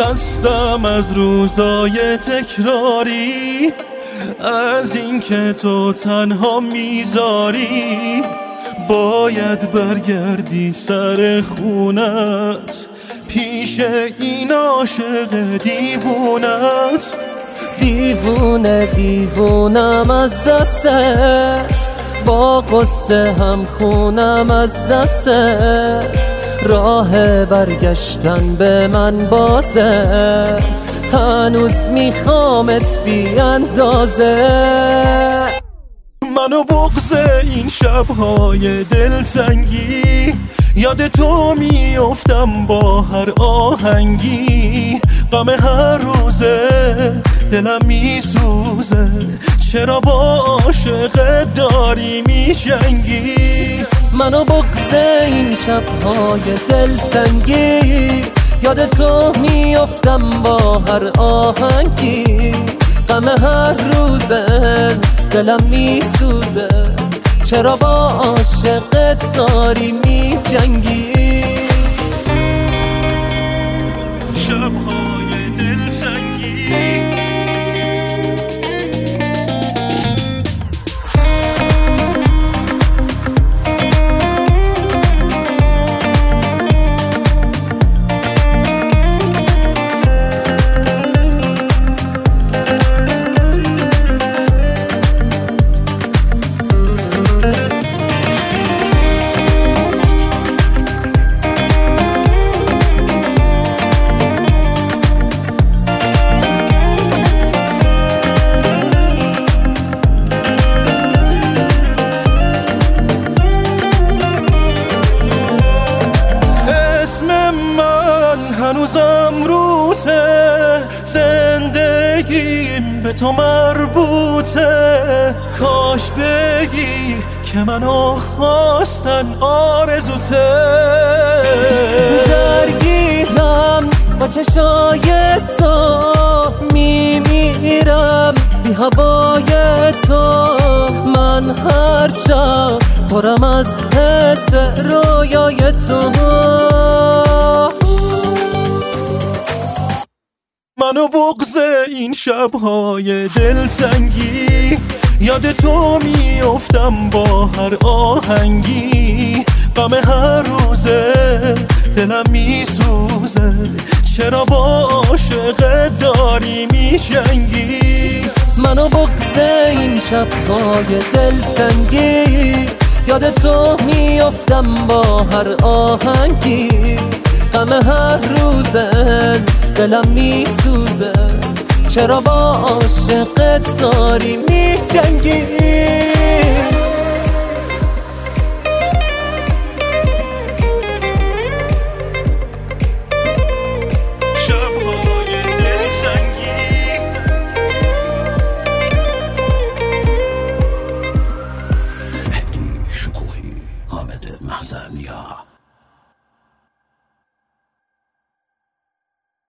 خستم از روزای تکراری، از اینکه تو تنها میذاری. باید برگردی سر خونت پیش این عاشق دیوونت. دیوونه دیوونم از دستت، با قصه هم خونم از دستت. راه برگشتن به من بازه، هنوز میخوامت بی اندازه. منو بغض این شبهای دلتنگی، یاد تو میافتم با هر آهنگی. غم هر روزه دلم میسوزه، چرا با عاشقت داری میجنگی؟ منو بغض این شبهای دلتنگی، یاد تو میافتم با هر آهنگی. غم هر روزه دلم میسوزه، چرا با عاشقت داری میجنگی؟ شبهای دلتنگی هنوزم روته، زندگیم به تو مربوطه. کاش بگی که منو خواستن آرزوته. درگیرم با چشای تو، میمیرم بی هوای تو. من هر شب پرم از حس رویای تو. منو بغض این شبهای دلتنگی، یاد تو میافتم با هر آهنگی. غم هر روزه دلم میسوزه، چرا با عاشقت داری میجنگی؟ منو بغض این شبهای دلتنگی، یاد تو میافتم با هر آهنگی. غم هر روزه دلم میسوزه، چرا با عاشقت داری میجنگی؟